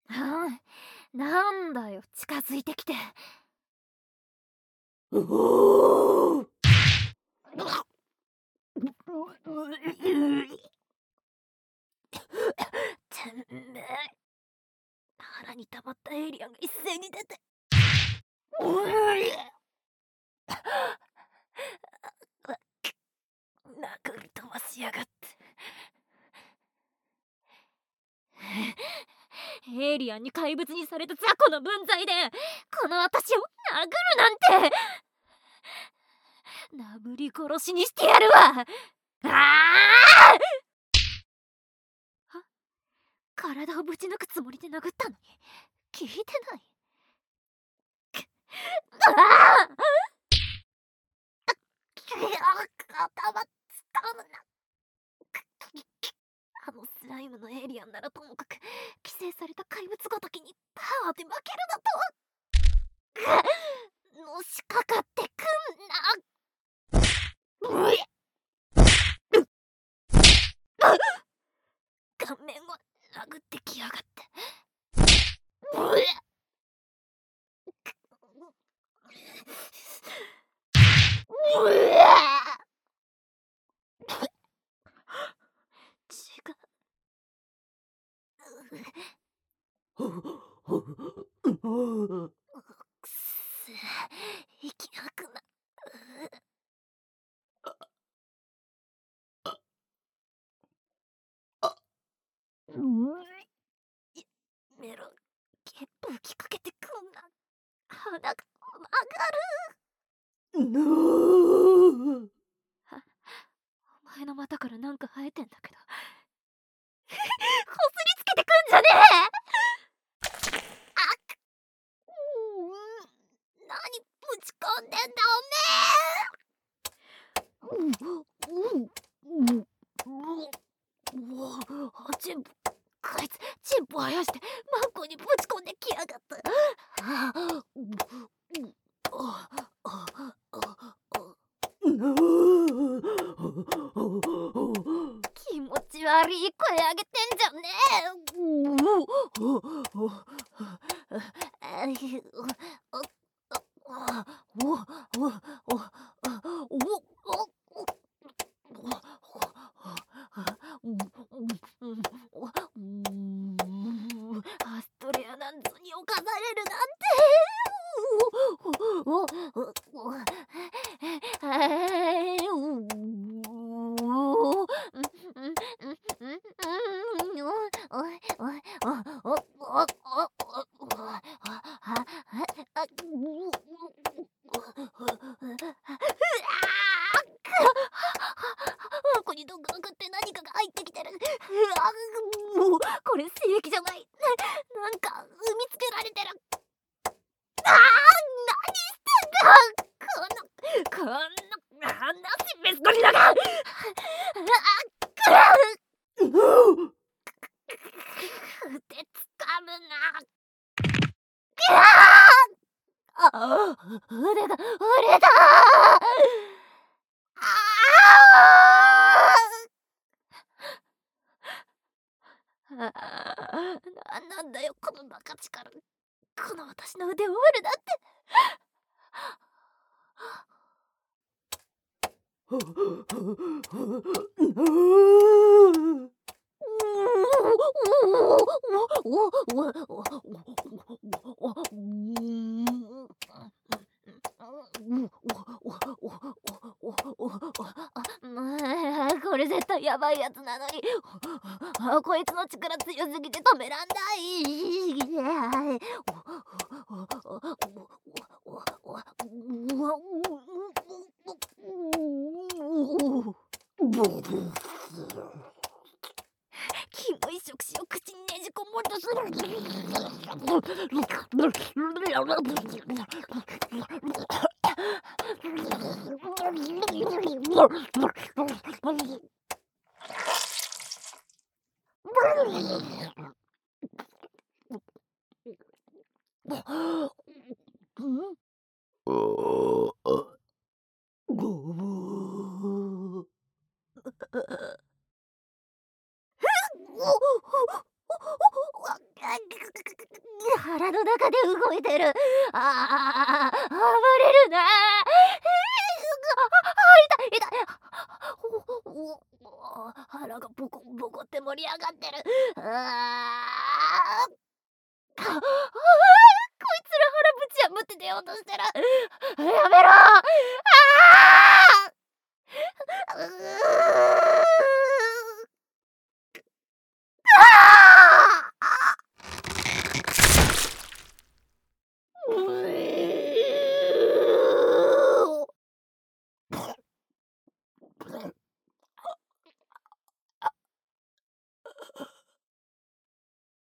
なんだよ、近づいてきて。 うおーてめえ、腹に溜まったエイリアンが一斉に出て、殴り飛ばしやがって。エイリアンに怪物にされた雑魚の分際でこの私を殴るなんて、なぶり殺しにしてやるわ。体をぶち抜くつもりで殴ったのに聞いてない。頭つかむな。あのスライムのエイリアンならともかく、寄生された怪物ごときにパワーで負けるだと。のしかかってくんな。顔面を殴ってきやがって。くす、息吐くな。メロ、ゲップ吹きかけてくんな。鼻が曲がる。お前の股からなんか生えてんだけど、こすりつけてくんじゃねえ。何ぶち込んでんだチンポ、こいつチンポ生やしてマンコにぶち込んできやがった。気持ち悪い声上げてんじゃねアストレアなんぞに侵されるなんここに毒が食って何かが入ってきてる。これ精液じゃない。なんか産みつけられてる。何してんだこの話べすこりだが。腕つかむな。腕だ。なんだよこのバカ力。この私の腕を折るなんて。これ絶対やばいやつなのに、こいつの力強すぎて止めらんない。キモい触手を口にねじ込もうとす腹の中で動いてる。暴れるな。痛い痛い。腹がボコボコって盛り上がってる。こいつら腹ぶち破って出ようとしてる。やめろ。